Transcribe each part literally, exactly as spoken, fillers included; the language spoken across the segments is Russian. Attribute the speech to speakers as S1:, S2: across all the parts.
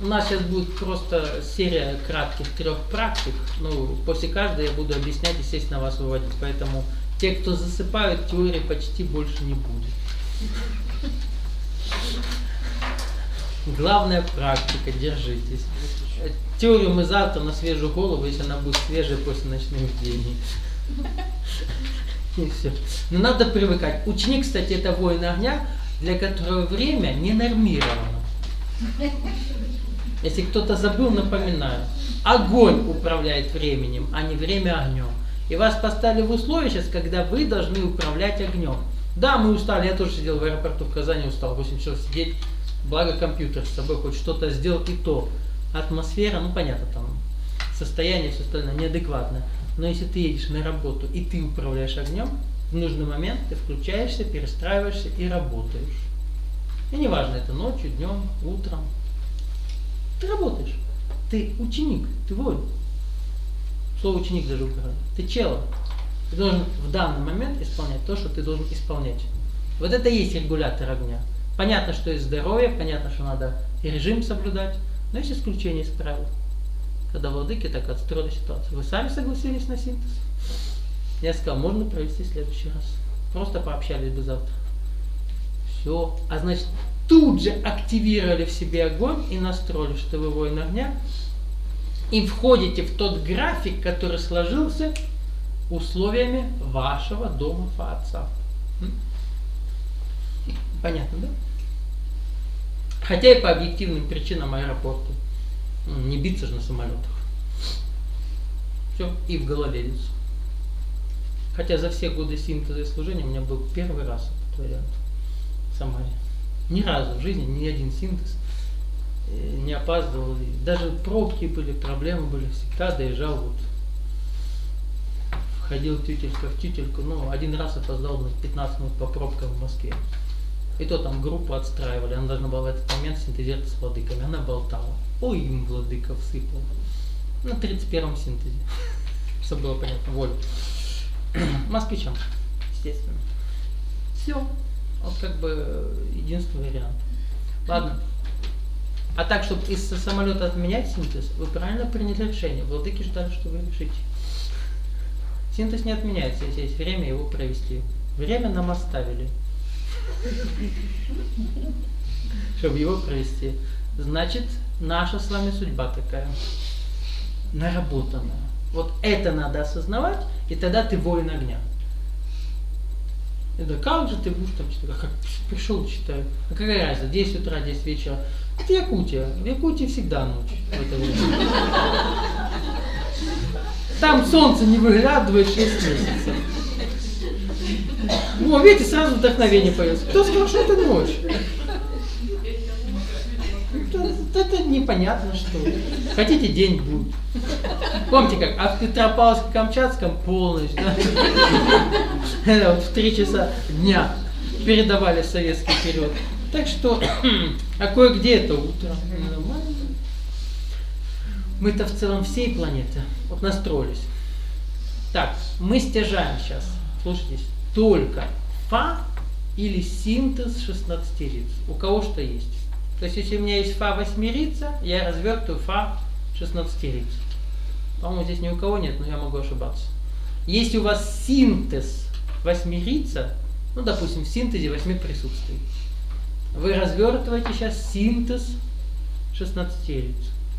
S1: У нас сейчас будет просто серия кратких трех практик. Ну, после каждой я буду объяснять, естественно, вас выводить. Поэтому те, кто засыпают, теории почти больше не будет. Главная практика, держитесь. Теорию мы завтра на свежую голову, если она будет свежая после ночных бдений. И все. Но надо привыкать. Ученик, кстати, это воин огня, для которого время не нормировано. Если кто-то забыл, напоминаю. Огонь управляет временем, а не время огнем. И вас поставили в условия сейчас, когда вы должны управлять огнем. Да, мы устали, я тоже сидел в аэропорту в Казани, устал, восемь часов сидеть. Благо компьютер с собой хоть что-то сделал, и то. Атмосфера, ну понятно, там состояние, все остальное неадекватное. Но если ты едешь на работу и ты управляешь огнем, в нужный момент ты включаешься, перестраиваешься и работаешь. И неважно, это ночью, днем, утром. Ты работаешь. Ты ученик, ты воин. Слово ученик даже убираю. Ты чело. Ты должен в данный момент исполнять то, что ты должен исполнять. Вот это и есть регулятор огня. Понятно, что есть здоровье, понятно, что надо и режим соблюдать, но есть исключение из правил. Когда владыки так отстроили ситуацию. Вы сами согласились на синтез? Я сказал, можно провести в следующий раз. Просто пообщались бы завтра. Все. А значит, тут же активировали в себе огонь и настроили, что вы воин огня. И входите в тот график, который сложился условиями вашего дома Фа-Отца. Понятно, да? Хотя и по объективным причинам аэропорта. Не биться же на самолетах. Все, и в голове лицо. Хотя за все годы синтеза и служения у меня был первый раз этот вариант в Самаре. Ни разу в жизни ни один синтез не опаздывал. Даже пробки были, проблемы были. Всегда доезжал, вот, входил тютелька в тютельку. Ну, один раз опоздал на пятнадцать минут по пробкам в Москве. И то там группу отстраивали. Она должна была в этот момент синтезировать с владыками. Она болтала. Ой, им владыка всыпал. На тридцать первом синтезе. Чтобы было понятно. Воль. Москвичам, естественно. Все. Вот как бы единственный вариант. Ладно. А так, чтобы из самолета отменять синтез, вы правильно приняли решение. Владыки ждали, что вы решите. Синтез не отменяется, если есть время его провести. Время нам оставили, чтобы его провести. Значит, наша с вами судьба такая. Наработанная. Вот это надо осознавать, и тогда ты воин огня. Это как же ты будешь там читать? Как пришел, читаю. А какая разница? десять утра, десять вечера. Это Якутия. В Якутии всегда ночь в это время. Там солнце не выглядывает шесть месяцев. О, видите, сразу вдохновение появилось. Кто сказал, что это ночь? Это, это непонятно что. Хотите, день будет. Помните как? А в Петропавловске-Камчатском полночь, да? Это вот в три часа дня передавали в советский период. Так что, а кое-где это утро. Мы-то в целом всей планеты вот настроились. Так, мы стяжаем сейчас. Слушайтесь. Только Фа или синтез шестнадцатериц. У кого что есть. То есть, если у меня есть Фа восьмерица, я развертываю Фа шестнадцатериц. По-моему, здесь ни у кого нет, но я могу ошибаться. Если у вас синтез восьмерица, ну, допустим, в синтезе восьми присутствий, вы развертываете сейчас синтез шестнадцатериц.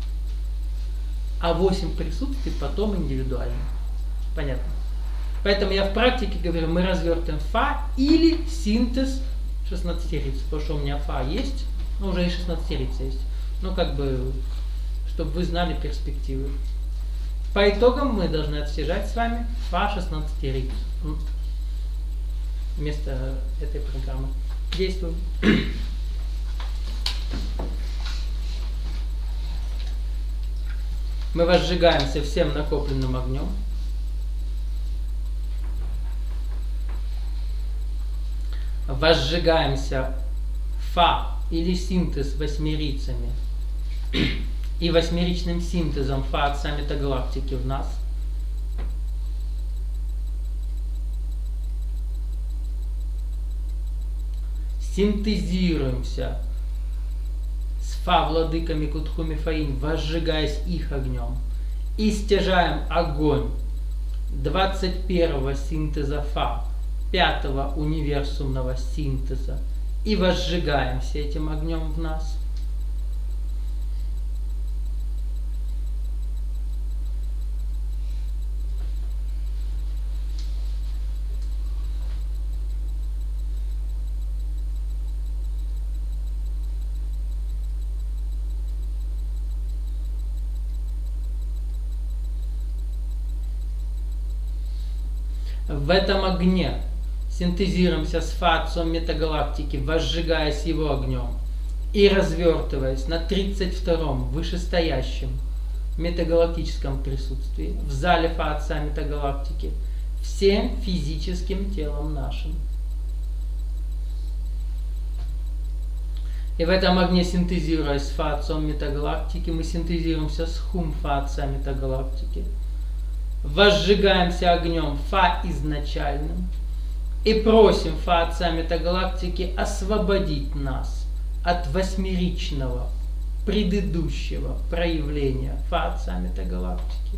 S1: А восемь присутствий потом индивидуально. Понятно? Поэтому я в практике говорю, мы развертываем Фа или синтез шестнадцатериц. Потому что у меня Фа есть, ну уже и шестнадцатерица есть. Ну как бы, чтобы вы знали перспективы. По итогам мы должны отстежать с вами Фа шестнадцатериц. Вместо этой программы. Действуем. Мы возжигаемся всем накопленным огнем. Возжигаемся Фа или синтез восьмерицами и восьмеричным синтезом Фа отца метагалактики в нас. Синтезируемся с Фа владыками Кутху-Мифаим, возжигаясь их огнем. И стяжаем огонь двадцать первого синтеза Фа, пятого универсумного синтеза, и возжигаемся этим огнем в нас. В этом огне синтезируемся с Фа отцом метагалактики, возжигаясь его огнем и развертываясь на тридцать втором вышестоящем метагалактическом присутствии в зале Фа отца метагалактики всем физическим телом нашим. И в этом огне, синтезируясь с Фа отцом метагалактики, мы синтезируемся с Хум Фа отца метагалактики. Возжигаемся огнем Фа изначальным и просим Фа отца метагалактики освободить нас от восьмеричного предыдущего проявления Фа отца метагалактики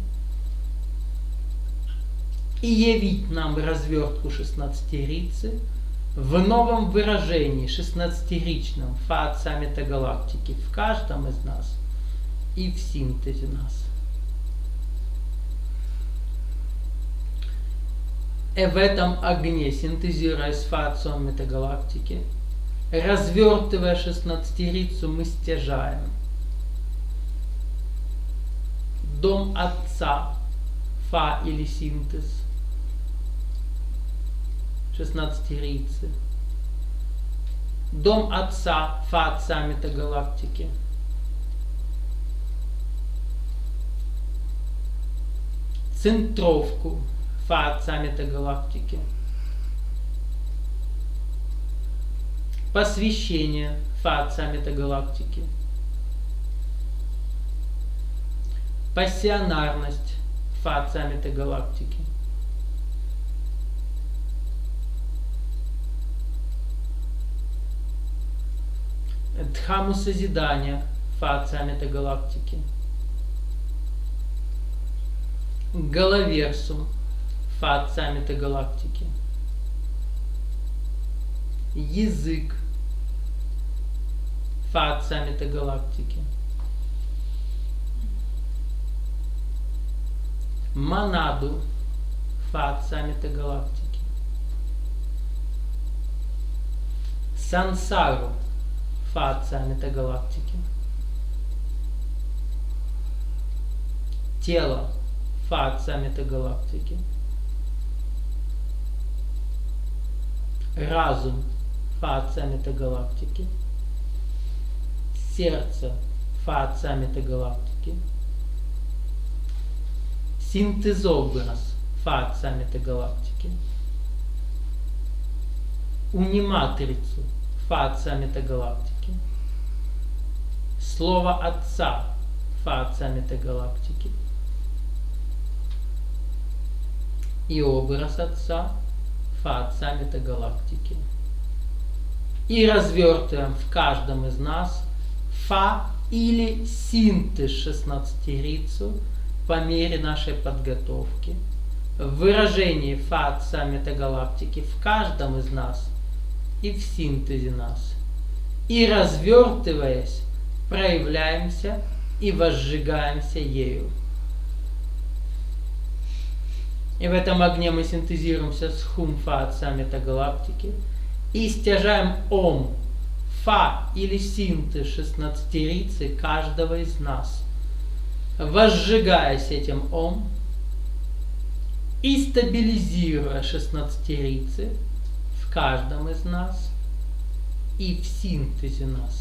S1: и явить нам развертку шестнадцатерицы в новом выражении шестнадцатеричном Фа отца метагалактики в каждом из нас и в синтезе нас. И в этом огне, синтезируясь с Фа отцом метагалактики, развертывая шестнадцатерицу, мы стяжаем дом отца Фа или синтез шестнадцатерицы, дом отца Фа отца метагалактики, центровку Фа отца метагалактики, посвящение Фа отца метагалактики, пассионарность Фа отца метагалактики, дхамму созидания Фа отца метагалактики, головерсум Фа отца метагалактики, язык Фа отца метагалактики, монаду Фа отца метагалактики, сансару Фа отца метагалактики, тело Фа отца метагалактики, разум Фа отца метагалактики, сердце Фа отца метагалактики, синтезобраз Фа отца метагалактики, униматрицу Фа отца метагалактики, слово отца Фа отца метагалактики и образ отца Фа отца метагалактики. И развертываем в каждом из нас Фа или синтез шестнадцатерицу по мере нашей подготовки. В выражении Фа отца метагалактики в каждом из нас и в синтезе нас. И развертываясь, проявляемся и возжигаемся ею. И в этом огне мы синтезируемся с Хум Фа отца метагалактики и стяжаем Ом, Фа или синтез шестнадцатерицы каждого из нас, возжигаясь этим Ом и стабилизируя шестнадцатерицы в каждом из нас и в синтезе нас.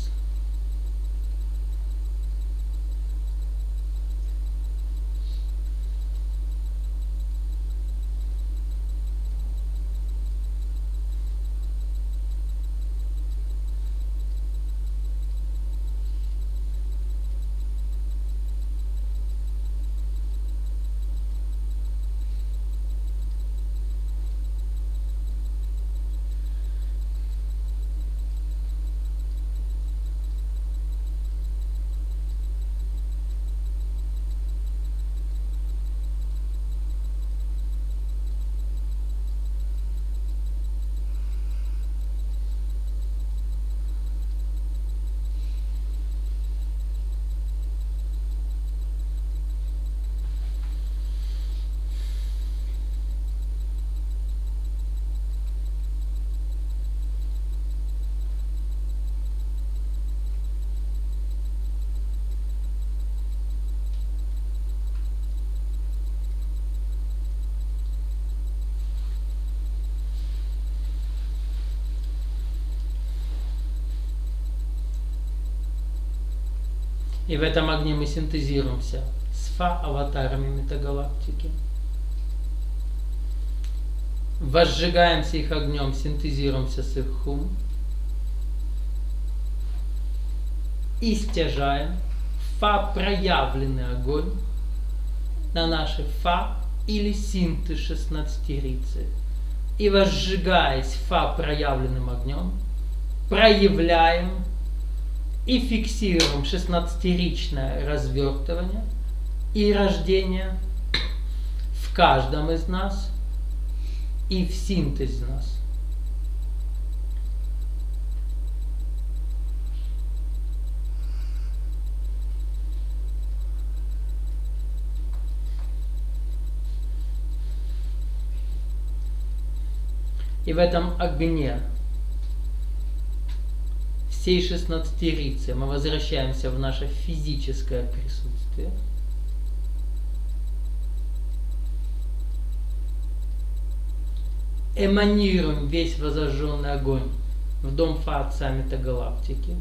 S1: И в этом огне мы синтезируемся с Фа-аватарами метагалактики. Возжигаемся их огнем, синтезируемся с их Хум. И стяжаем Фа-проявленный огонь на наши Фа или синты шестнадцатерицы. И возжигаясь Фа-проявленным огнем, проявляем и фиксируем шестнадцатеричное развертывание и рождение в каждом из нас и в синтезе нас. И в этом огне всей шестнадцатерицы мы возвращаемся в наше физическое присутствие. Эманируем весь возожженный огонь в дом Фа Отца Метагалактики,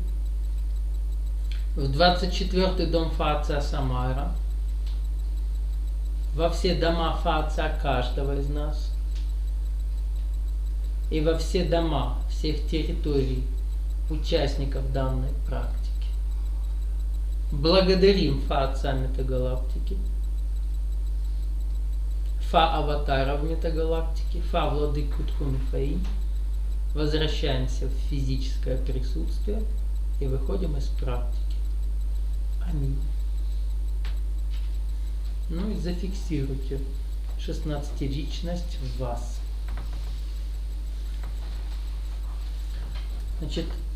S1: в двадцать четвёртый дом Фа Отца Самара, во все дома Фа Отца каждого из нас и во все дома всех территорий участников данной практики. Благодарим Фа Отца Метагалактики, Фа Аватара в Метагалактике, Фа Владыку Тхуми Фаи. Возвращаемся в физическое присутствие и выходим из практики. Аминь. Ну и зафиксируйте шестнадцатеричность в вас. Значит,